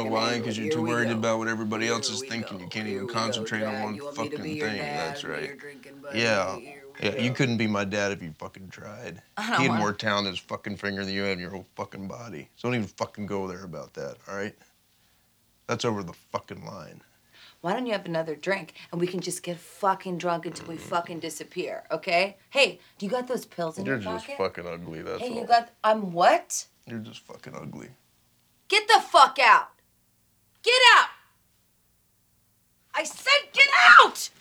know why? Because you're too worried about what everybody else is thinking. You can't even concentrate on one fucking thing. That's right. Yeah. Yeah, you couldn't be my dad if you fucking tried. He had more talent in his fucking finger than you had in your whole fucking body. So don't even fucking go there about that, all right? That's over the fucking line. Why don't you have another drink and we can just get fucking drunk until we fucking disappear, okay? Hey, do you got those pills in your pocket? You're just fucking ugly, that's all. Hey, you got... I'm what? You're just fucking ugly. Get the fuck out! Get out! I said get out!